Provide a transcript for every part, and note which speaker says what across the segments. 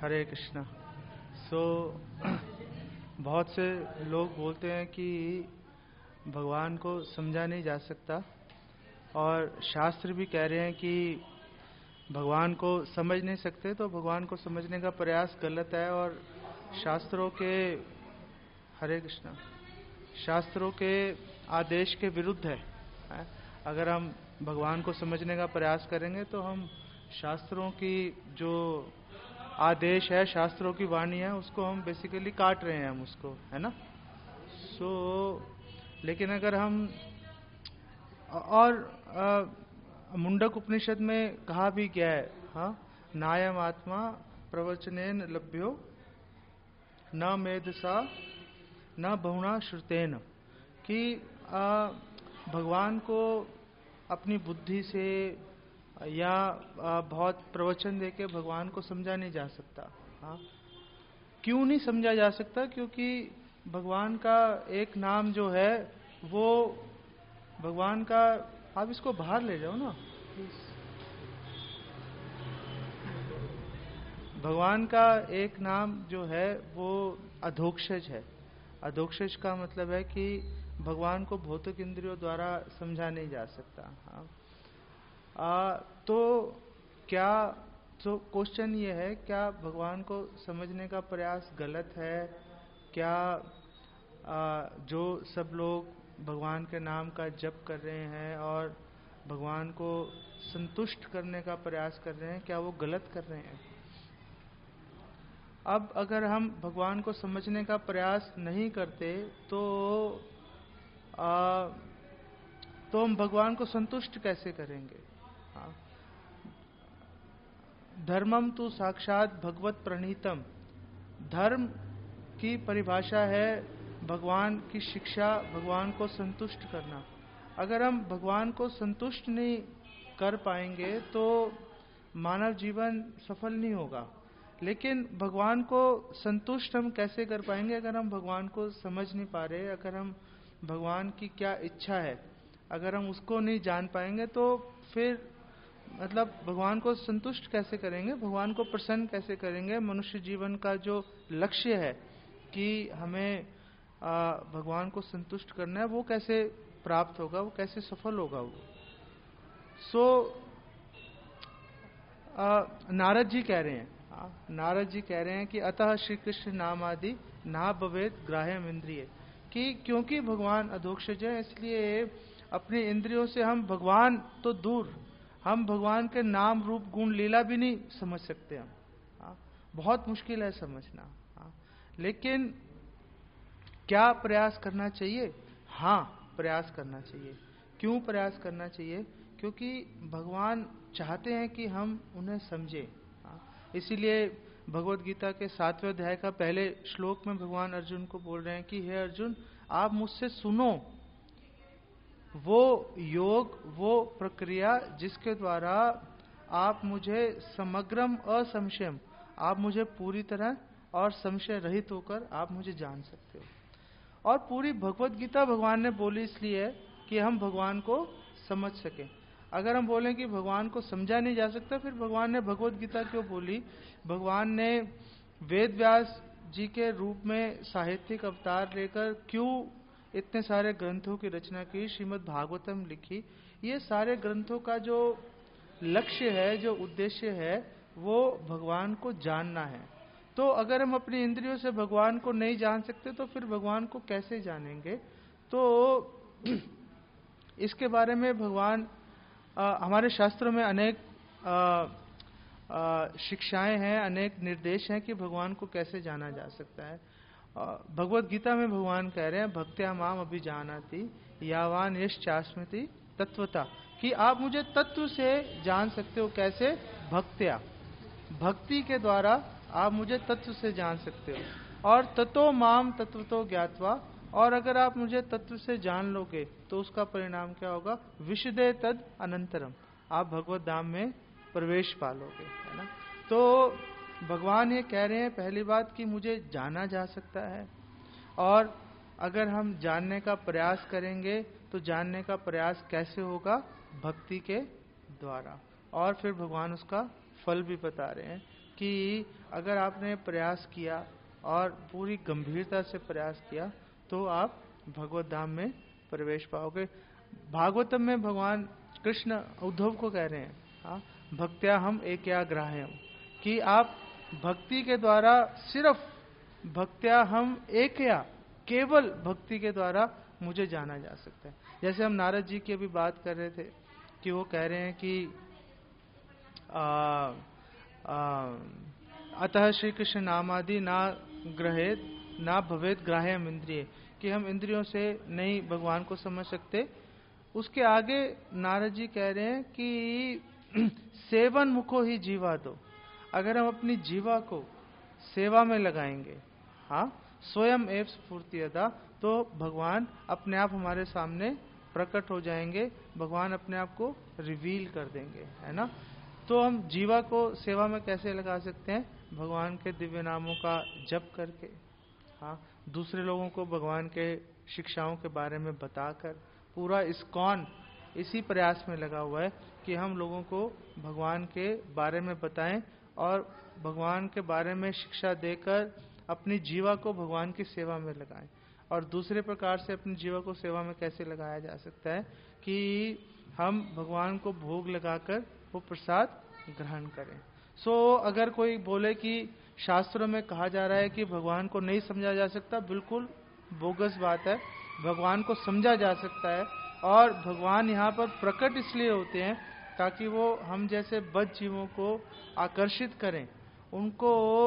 Speaker 1: हरे कृष्णा। सो बहुत से लोग बोलते हैं कि भगवान को समझा नहीं जा सकता, और शास्त्र भी कह रहे हैं कि भगवान को समझ नहीं सकते, तो भगवान को समझने का प्रयास गलत है और शास्त्रों के, हरे कृष्णा, शास्त्रों के आदेश के विरुद्ध है। अगर हम भगवान को समझने का प्रयास करेंगे तो हम शास्त्रों की जो आदेश है, शास्त्रों की वाणी है, उसको हम बेसिकली काट रहे हैं, हम उसको, है ना। लेकिन अगर हम और मुंडक उपनिषद में कहा भी गया है, हाँ, नायम आत्मा प्रवचनेन लभ्यो न मेधसा न बहुना श्रुतेन, कि भगवान को अपनी बुद्धि से या बहुत प्रवचन देके भगवान को समझा नहीं जा सकता। हाँ, क्यों नहीं समझा जा सकता? क्योंकि भगवान का एक नाम जो है वो भगवान का, आप इसको बाहर ले जाओ ना। भगवान का एक नाम जो है वो अधोक्षज है। अधोक्षज का मतलब है कि भगवान को भौतिक इंद्रियों द्वारा समझा नहीं जा सकता। हाँ, तो क्या, तो क्वेश्चन ये है, क्या भगवान को समझने का प्रयास गलत है? क्या जो सब लोग भगवान के नाम का जप कर रहे हैं और भगवान को संतुष्ट करने का प्रयास कर रहे हैं, क्या वो गलत कर रहे हैं? अब अगर हम भगवान को समझने का प्रयास नहीं करते तो हम भगवान को संतुष्ट कैसे करेंगे? धर्मम तो साक्षात भगवत प्रणीतम। धर्म की परिभाषा है भगवान की शिक्षा, भगवान को संतुष्ट करना। अगर हम भगवान को संतुष्ट नहीं कर पाएंगे तो मानव जीवन सफल नहीं होगा। लेकिन भगवान को संतुष्ट हम कैसे कर पाएंगे अगर हम भगवान को समझ नहीं पा रहे? अगर हम भगवान की क्या इच्छा है, अगर हम उसको नहीं जान पाएंगे तो फिर मतलब भगवान को संतुष्ट कैसे करेंगे, भगवान को प्रसन्न कैसे करेंगे? मनुष्य जीवन का जो लक्ष्य है कि हमें भगवान को संतुष्ट करना है, वो कैसे प्राप्त होगा, वो कैसे सफल होगा वो? नारद जी कह रहे हैं, नारद जी कह रहे हैं कि अतः श्री कृष्ण नाम आदि ना भवेत ग्राह्यम इंद्रिय, कि क्योंकि भगवान अधोक्षज है इसलिए अपनी इंद्रियों से हम भगवान तो दूर, हम भगवान के नाम रूप गुण लीला भी नहीं समझ सकते हम। बहुत मुश्किल है समझना। लेकिन क्या प्रयास करना चाहिए? हाँ, प्रयास करना चाहिए। क्यों प्रयास करना चाहिए? क्योंकि भगवान चाहते हैं कि हम उन्हें समझें। इसीलिए भगवत गीता के 7वें अध्याय का पहले श्लोक में भगवान अर्जुन को बोल रहे हैं कि हे अर्जुन, आप मुझसे सुनो वो योग, वो प्रक्रिया जिसके द्वारा आप मुझे समग्रम असंशयम, आप मुझे पूरी तरह और संशय रहित होकर आप मुझे जान सकते हो। और पूरी भगवत गीता भगवान ने बोली इसलिए कि हम भगवान को समझ सकें। अगर हम बोलें कि भगवान को समझा नहीं जा सकता, फिर भगवान ने भगवत गीता क्यों बोली? भगवान ने वेद व्यास जी के रूप में साहित्यिक अवतार लेकर क्यों इतने सारे ग्रंथों की रचना की, श्रीमद् भागवतम लिखी? ये सारे ग्रंथों का जो लक्ष्य है, जो उद्देश्य है, वो भगवान को जानना है। तो अगर हम अपनी इंद्रियों से भगवान को नहीं जान सकते तो फिर भगवान को कैसे जानेंगे? तो इसके बारे में भगवान हमारे शास्त्रों में अनेक शिक्षाएं हैं, अनेक निर्देश हैं कि भगवान को कैसे जाना जा सकता है। भगवत गीता में भगवान कह रहे हैं भक्त्या माम अभिजानाति यावान यश चास्मति तत्वता, कि आप मुझे तत्व से जान सकते हो। कैसे? भक्त्या, भक्ति के द्वारा आप मुझे तत्व से जान सकते हो। और ततो माम तत्वतो ज्ञात्वा, और अगर आप मुझे तत्व से जान लोगे तो उसका परिणाम क्या होगा? विशदे तद अनंतरम, आप भगवत धाम में प्रवेश पालोगे, है ना। तो भगवान ये कह रहे हैं पहली बात कि मुझे जाना जा सकता है, और अगर हम जानने का प्रयास करेंगे तो जानने का प्रयास कैसे होगा? भक्ति के द्वारा। और फिर भगवान उसका फल भी बता रहे हैं कि अगर आपने प्रयास किया और पूरी गंभीरता से प्रयास किया तो आप भगवत धाम में प्रवेश पाओगे। भागवतम में भगवान कृष्ण उद्धव को कह रहे हैं, हाँ, भक्त्या हम एकयाग्राह्यम, कि आप भक्ति के द्वारा, सिर्फ भक्त्या हम एकया, केवल भक्ति के द्वारा मुझे जाना जा सकता है। जैसे हम नारद जी की अभी बात कर रहे थे कि वो कह रहे हैं कि अतः श्री कृष्ण नामादि ना ग्रहेत ना भवेत ग्राह्यम इंद्रिय, कि हम इंद्रियों से नहीं भगवान को समझ सकते। उसके आगे नारद जी कह रहे हैं कि सेवन मुखो ही जीवा दो, अगर हम अपनी जीवा को सेवा में लगाएंगे, हाँ, स्वयं एव स्फूर्ति अदा, तो भगवान अपने आप हमारे सामने प्रकट हो जाएंगे, भगवान अपने आप को रिवील कर देंगे, है ना। तो हम जीवा को सेवा में कैसे लगा सकते हैं? भगवान के दिव्य नामों का जप करके, हाँ, दूसरे लोगों को भगवान के शिक्षाओं के बारे में बताकर। पूरा इस्कॉन इसी प्रयास में लगा हुआ है कि हम लोगों को भगवान के बारे में बताएं और भगवान के बारे में शिक्षा देकर अपनी जीवा को भगवान की सेवा में लगाएं। और दूसरे प्रकार से अपनी जीवा को सेवा में कैसे लगाया जा सकता है कि हम भगवान को भोग लगाकर वो प्रसाद ग्रहण करें। अगर कोई बोले कि शास्त्रों में कहा जा रहा है कि भगवान को नहीं समझा जा सकता, बिल्कुल बोगस बात है। भगवान को समझा जा सकता है और भगवान यहाँ पर प्रकट इसलिए होते हैं ताकि वो हम जैसे बद्ध जीवों को आकर्षित करें, उनको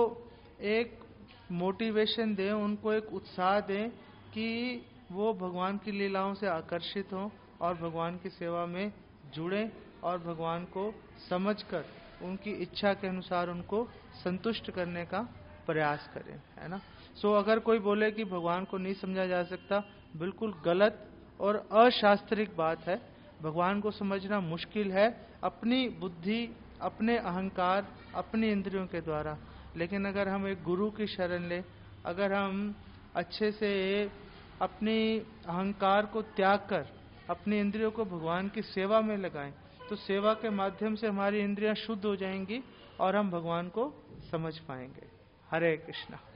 Speaker 1: एक मोटिवेशन दें, उनको एक उत्साह दें कि वो भगवान की लीलाओं से आकर्षित हों और भगवान की सेवा में जुड़ें और भगवान को समझकर उनकी इच्छा के अनुसार उनको संतुष्ट करने का प्रयास करें, है ना। अगर कोई बोले कि भगवान को नहीं समझा जा सकता, बिल्कुल गलत और अशास्त्रिक बात है। भगवान को समझना मुश्किल है अपनी बुद्धि, अपने अहंकार, अपनी इंद्रियों के द्वारा। लेकिन अगर हम एक गुरु की शरण लें, अगर हम अच्छे से अपनी अहंकार को त्याग कर अपनी इंद्रियों को भगवान की सेवा में लगाएं, तो सेवा के माध्यम से हमारी इंद्रियां शुद्ध हो जाएंगी और हम भगवान को समझ पाएंगे। हरे कृष्णा।